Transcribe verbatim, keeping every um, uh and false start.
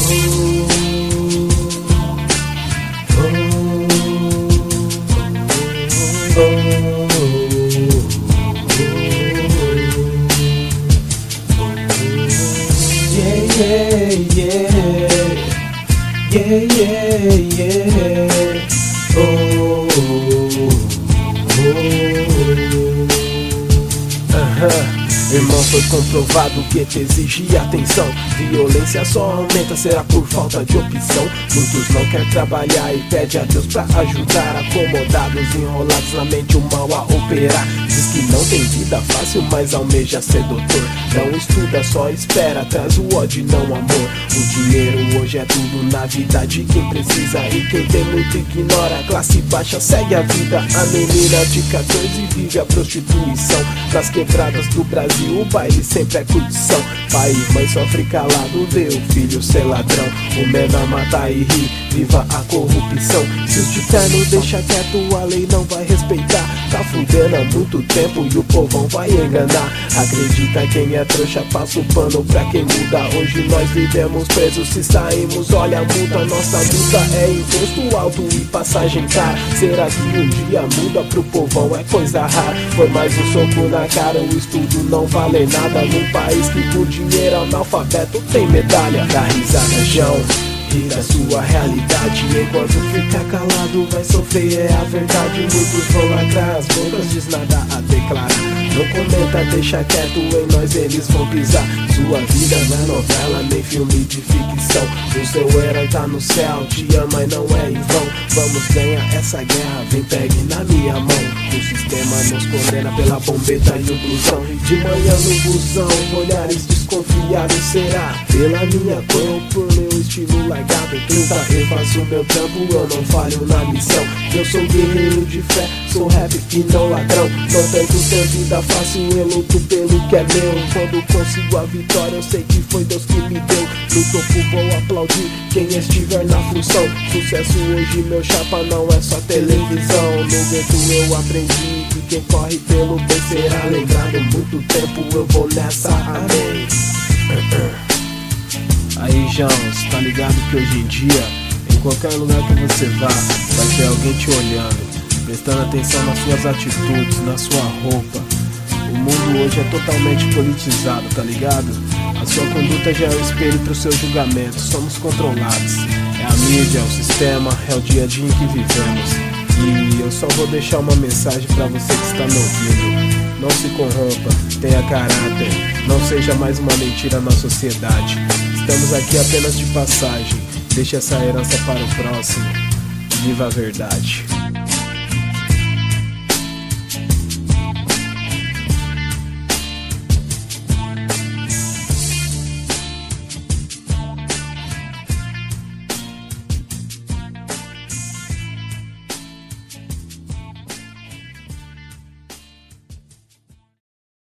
Yeah, yeah, yeah, yeah, yeah. Oh, oh, oh. Uh-huh. Irmão, foi comprovado que te exige atenção. Violência só aumenta, será por falta de opção. Muitos não querem trabalhar e pede a Deus pra ajudar. Acomodados, enrolados na mente, o mal a operar. Diz que não tem vida fácil, mas almeja ser doutor. Não estuda, só espera, traz o ódio e não amor. O dinheiro hoje é tudo na vida de quem precisa. E quem tem muito ignora, a classe baixa segue a vida. A menina de quatorze vive a prostituição. Nas quebradas do Brasil o baile sempre é curtição. Pai e mãe sofre calado, vê o filho ser ladrão. O menor mata e ri, viva a corrupção. Se os de terno deixa quieto, a lei não vai respeitar. Tá fudendo há muito tempo e o povão vai enganar. Acredita quem é trouxa, passa o pano pra quem muda. Hoje nós vivemos presos, se saímos, olha a multa. Nossa multa é imposto alto e passagem cara. Será que um dia muda pro povão? É coisa rara. Foi mais um soco na cara, o estudo não vale nada. Num país que por dinheiro analfabeto tem medalha. Dá risada, João, ri da sua realidade. Enquanto ficar calado vai sofrer, é a verdade. Muitos vão lacrar as bocas, diz nada a declarar. Não comenta, deixa quieto, em nós eles vão pisar. Sua vida não é novela, nem filme de ficção. O seu herói tá no céu, te ama e não é em vão. Vamos ganhar essa guerra, vem pegue na minha mão. O sistema nos condena pela bombeta e o blusão. De manhã no busão, olhares desconfiados. Será pela minha cor ou por meu estilo largado? Trinta, eu faço meu trampo, eu não falho na missão. Eu sou guerreiro de fé, sou rap e não ladrão. Não tento ter vida fácil, eu luto pelo que é meu. Quando consigo a vitória, eu sei que foi Deus que me deu. No topo vou aplaudir quem estiver na função. Sucesso hoje, meu chapa, não é só televisão. No vento eu aprendi que quem corre pelo bem será lembrado. Muito tempo eu vou nessa, amém. Aí, João, cê tá ligado que hoje em dia, em qualquer lugar que você vá, vai ter alguém te olhando, prestando atenção nas suas atitudes, na sua roupa. O mundo hoje é totalmente politizado, tá ligado? A sua conduta já é o espelho pro seu julgamento. Somos controlados. É a mídia, é o sistema, é o dia a dia em que vivemos. E eu só vou deixar uma mensagem pra você que está me ouvindo. Não se corrompa, tenha caráter, não seja mais uma mentira na sociedade. Estamos aqui apenas de passagem. Deixe essa herança para o próximo. Viva a verdade.